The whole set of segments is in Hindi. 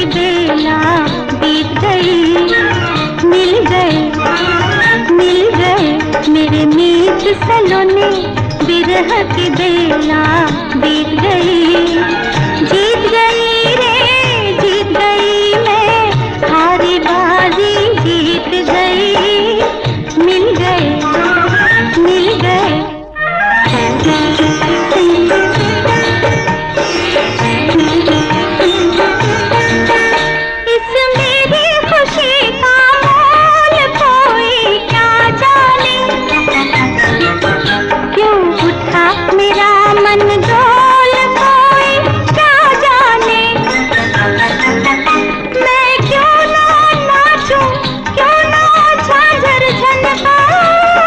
की बेला बीत गई। मिल गए मेरे मीत सलोने, बिरह की बेला बीत गई। जीत गई रे जीत गई मैं, हारी बाजी जीत गई। मिल गए मिल गए। इस मेरी खुशी का मोल कोई क्या जाने, क्यों उठा मेरा मन डोल कोई क्या जाने। मैं क्यों ना नाचूं, क्यों ना झांझर झनकाऊं।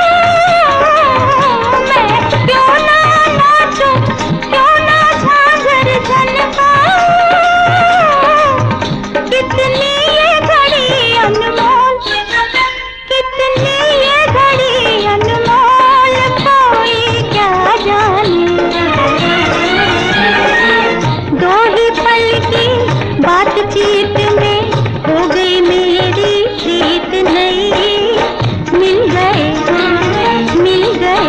मैं क्यों ना नाचूं, क्यों ना झांझर झनकाऊं। कितनी ये घड़ी अनमोल, कितनी ये घड़ी अनमोल कोई क्या जाने। दो ही पल की बातचीत में हो गई मेरी प्रीत नई। मिल गए मिल गए।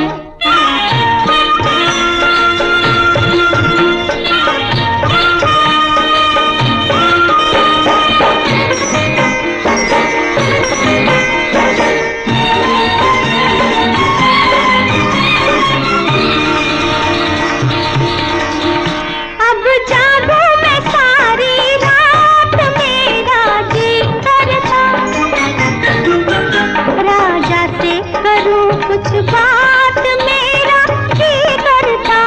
अब जागूं मैं सारी रात, मेरा जी करता राजा से करूं कुछ बात, मेरा जी करता।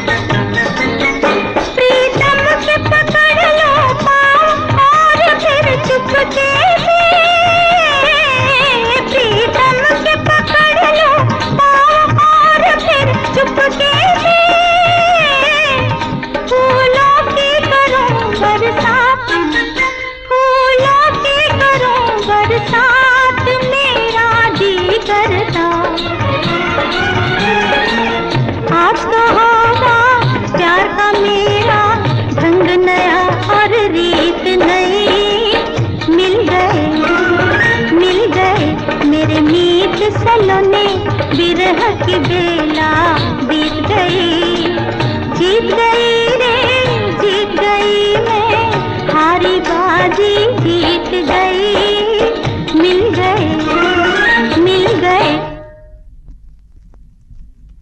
प्रीतम से पकड़ लो पाँव और फिर चुपके से, प्रीतम से पकड़ लो पाँव और फिर चुपके से। फूलों की करूं बरसात, फूलों की करूं बरसात, मेरा जी करता। आज तो होगा प्यार का मेरा ढंग नया और रीत नई। मिल गए मेरे मीत सलोने, बिरह की बेला बीत गई। जीत गई